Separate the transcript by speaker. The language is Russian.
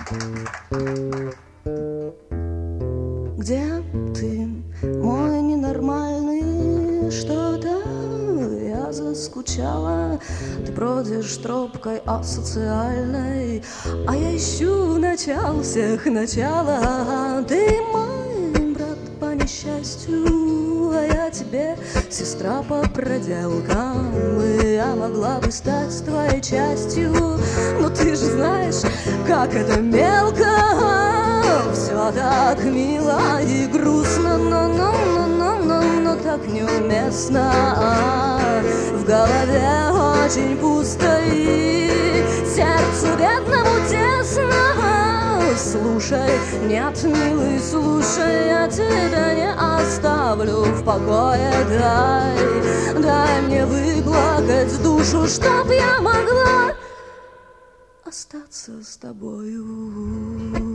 Speaker 1: Где ты, мой ненормальный? Что-то я заскучала. Ты бродишь тропкой асоциальной, а я ищу начало всех начала. Ты мой брат по несчастью, а я тебе сестра по проделкам. И я могла бы стать твоей частью, но ты же знаешь, как это мелко. Все так мило и грустно, но так неуместно. В голове очень пусто и сердцу бедному тесно. Слушай, нет, милый, слушай, я тебя не оставлю в покое. Дай мне выплакать душу, чтоб я могла остаться с тобою.